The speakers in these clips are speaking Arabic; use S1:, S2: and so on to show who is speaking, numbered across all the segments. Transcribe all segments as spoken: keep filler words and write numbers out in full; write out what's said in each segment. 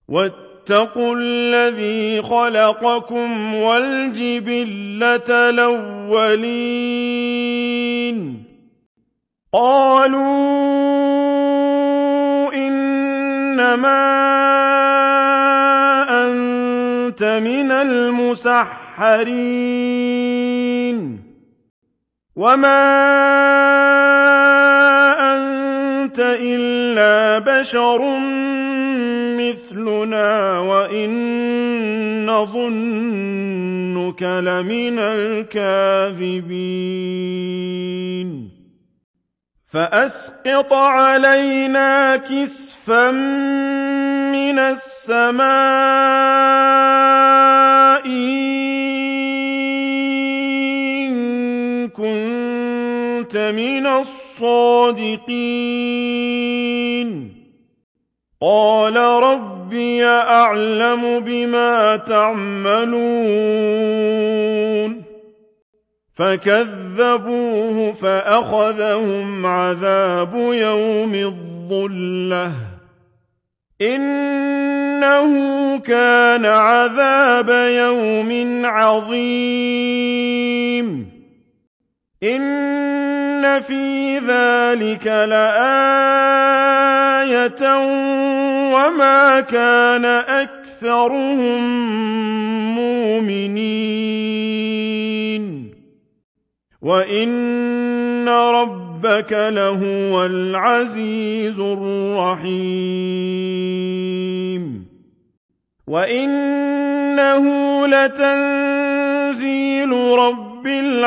S1: واتقوا الذي خلقكم والجبلة الأولين قالوا إنما أنت من المسحرين وما أنت إلا بشر مثلنا وإن نظنك لمن الكاذبين فأسقط علينا كسفا من السماء إن كنت من الصادقين قال ربي أعلم بما تعملون فكذبوه فأخذهم عذاب يوم الظلة إنه كان عذاب يوم عظيم إن في ذلك لآية وما كان أكثرهم مؤمنين وإن ربك لهو العزيز الرحيم وإنه لتنزيل رب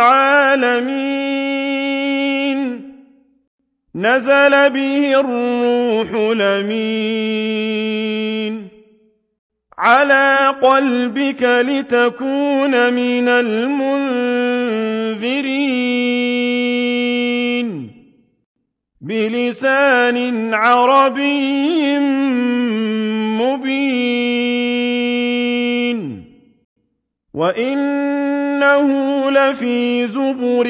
S1: العالمين نزل به الروح الأمين على قلبك لتكون من المنذرين بلسان عربي مبين وإنه لفي زبر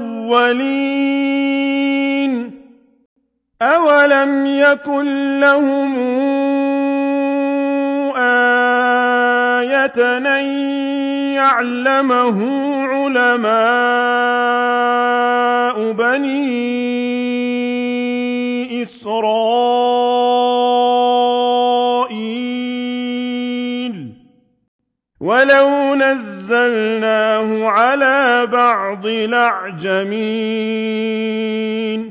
S1: الأولين أولم يكن لهم آية أن يعلمه علماء بني إسرائيل ولو نزلناه على بعض الأعجمين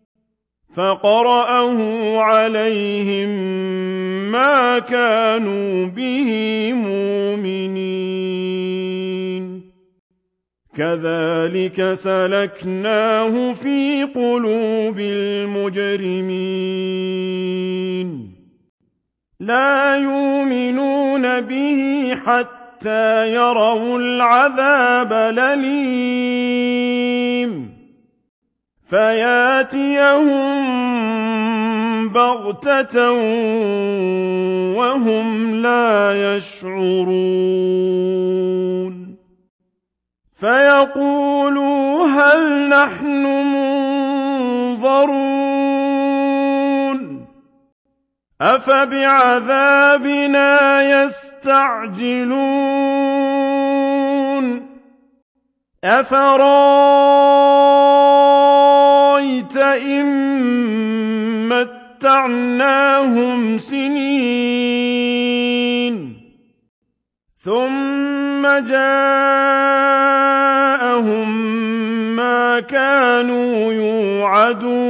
S1: فقرأه عليهم ما كانوا به مؤمنين كذلك سلكناه في قلوب المجرمين لا يؤمنون به حتى يروا العذاب الأليم فياتيهم بغتة وهم لا يشعرون فيقولوا هل نحن منظرون أفبعذابنا يستعجلون أفرأيت إن متعناهم سنين ثم جاءهم ما كانوا يوعدون